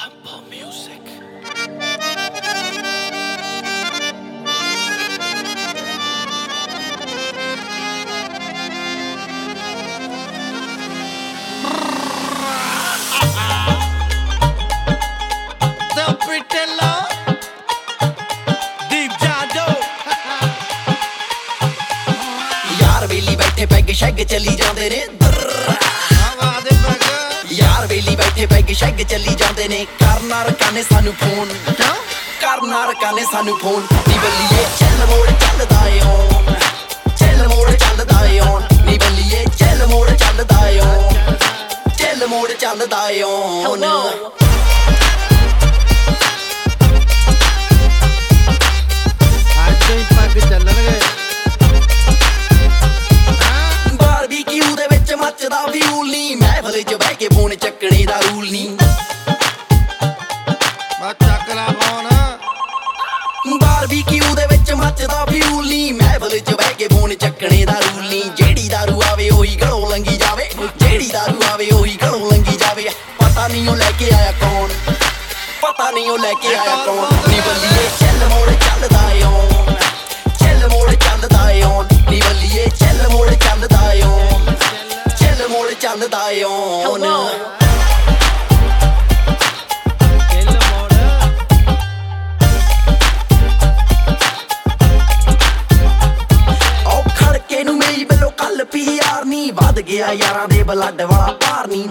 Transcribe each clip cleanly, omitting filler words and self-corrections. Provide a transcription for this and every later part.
Humble music. The pretty love, deep jado. यार बेली बैठे peg शैग चली जांदे ने यार बेली बैठे पैग शैग चली जांदे ने करना रकाने सानू फोन करना रकाने सानू फोन नी बल्लीए चल मोड़ चलदा ए ओन चल मोड़ चलदा ए ओन नी बल्लीए चल मोड़ चलदा ए ओन चल मोड़ चलदा ए ओन ਮੱਚਦਾ ਫਿਊਲ ਨੀ ਮਹਿਫਲ ਚ ਬਹਿ ਕੇ ਫੋਨ ਚੱਕਣੇ ਦਾ ਰੂਲ ਨੀ ਮੈਂ ਚੱਕ ਲਾ ਫੋਨ ਬਾਰਬੀਕਿਊ ਦੇ ਵਿੱਚ ਮੱਚਦਾ ਫਿਊਲ ਨੀ ਮਹਿਫਲ ਚ ਬਹਿ ਕੇ ਫੋਨ ਚੱਕਣੇ ਦਾ ਰੂਲ ਨੀ ਜਿਹੜੀ ਦਾਰੂ ਆਵੇ ਉਹੀ ਗਲੋਂ ਲੰਗੀ ਜਾਵੇ ਜਿਹੜੀ ਦਾਰੂ ਆਵੇ ਉਹੀ ਗਲੋਂ ਲੰਗੀ ਜਾਵੇ ਪਤਾ ਨਹੀਂ ਉਹ ਲੈ ਕੇ ਆਇਆ ਕੌਣ ਪਤਾ ਨਹੀਂ ਉਹ ਲੈ ਕੇ ਆਇਆ ਕੌਣ ਨੀ ਬੱਲੀਏ ਚੱਲ ਮੋੜ ਚੱਲਦਾ ਏ ਓਨ ਚੱਲ ਮੋੜ ਚੱਲਦਾ ਏ ਓਨ ਨੀ ਬੱਲੀਏ ਚੱਲ ਮੋੜ ਚੱਲਦਾ ਏ ਓਨ ਚੱਲ ਮੋੜ ਚੱਲਦਾ ਏ ਓਨ ਪੀਆਰ ਨੀ ਵੱਧ ਗਿਆ ਯਾਰਾਂ ਦੇ ਬਲੱਡ ਵਾਲਾ ਪਾਰ ਨੀ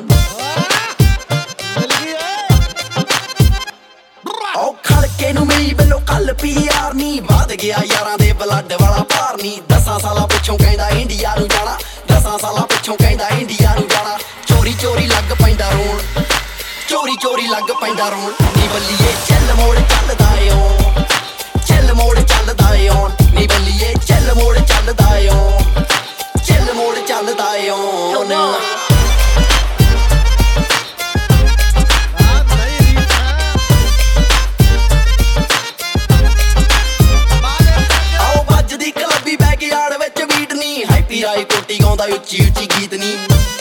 ਉਹ ਖੜਕੇ ਨੂੰ ਮਿਲੀ ਬਲੋ ਕੱਲ ਪੀਆਰ ਨੀ ਵੱਧ ਗਿਆ ਯਾਰਾਂ ਦੇ ਬਲੱਡ ਵਾਲਾ ਪਾਰ ਨੀ 10 ਸਾਲਾਂ ਪਿੱਛੋਂ ਕਹਿੰਦਾ ਇੰਡੀਆ ਨੂੰ ਜਾਣਾ 10 ਸਾਲਾਂ ਪਿੱਛੋਂ ਕਹਿੰਦਾ ਇੰਡੀਆ ਨੂੰ ਜਾਣਾ ਚੋਰੀ ਚੋਰੀ ਲੱਗ ਪੈਂਦਾ ਰੋਣ ਚੋਰੀ ਚੋਰੀ ਲੱਗ ਪੈਂਦਾ ਰੋਣ ਨੀ ਬੱਲੀਏ ਚੱਲ ਮੋੜ ਚੱਲਦਾ ਏ ਓਨ ਚੱਲ ਮੋੜ ਚੱਲਦਾ ਏ ਓਨ ਨੀ ਬੱਲੀਏ ਚੱਲ ਮੋੜ ਚੱਲਦਾ ਏ ਓਨ ਚੱਲ ਮੋੜ ਚੱਲਦਾ ਏ ਓਨ ਆਓ ਵੱਜਦੀ ਕਲੱਬੀ ਬੈਕਯਾਰਡ ਵਿੱਚ ਬੀਟ ਨੀ ਹੈਪੀ ਰਾਏ ਕੋਟੀ ਗਾਉਂਦਾ ਉੱਚੀ ਉੱਚੀ ਗੀਤ ਨੀ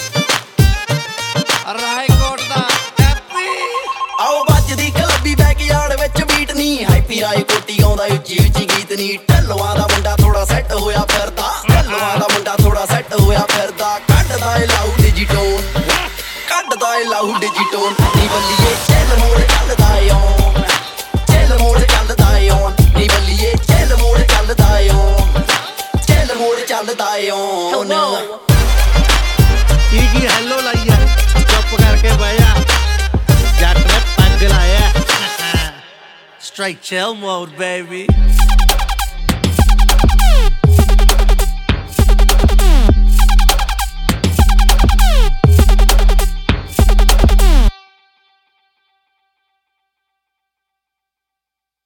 ਰਾਏ ਕੋਟ ਦਾ ਹੈਪੀ ਆਓ ਵੱਜਦੀ ਕਲੱਬੀ ਬੈਕਯਾਰਡ ਵਿੱਚ ਬੀਟ ਨੀ ਹੈਪੀ ਰਾਏ ਕੋਟੀ ਗਾਉਂਦਾ ਉੱਚੀ ਉੱਚੀ ਗੀਤ ਨੀ ਢੱਲਵਾਂ ਦਾ ਮੁੰਡਾ ਥੋੜਾ ਸੈੱਟ ਹੋਇਆ ਫਿਰਦਾ ਢੱਲਵਾਂ ਦਾ ਮੁੰਡਾ ਥੋੜਾ ਸੈੱਟ ਹੋਇਆ ਫਿਰਦਾ ਕੱਢਦਾ ਏ ਲਾਊਡ ਡਿਜੀਟੋਨ ਕੱਢਦਾ ਏ ਲਾਊਡ ਡਿਜੀਟੋਨ ਨੀ ਬੱਲੀਏ ਚੱਲ ਮੋੜ ਚੱਲਦਾ ਏ ਓਨ ਚੱਲ ਮੋੜ ਚੱਲਦਾ ਏ ਓਨ ਨੀ ਬੱਲੀਏ ਚੱਲ ਮੋੜ ਚੱਲਦਾ ਏ ਓਨ ਚੱਲ ਮੋੜ ਚੱਲਦਾ ਏ ਓਨ ਕੀ ਹੈਲੋ ਲਾਈ ਆ ਚੁੱਪ ਕਰਕੇ ਬਹਿ ਜਾ ਜੱਟ ਨੇ ਪੱਗ ਲਾਇਆ ਸਟ੍ਰਾਈਕ ਚਿਲ ਮੋਡ ਬੇਬੀ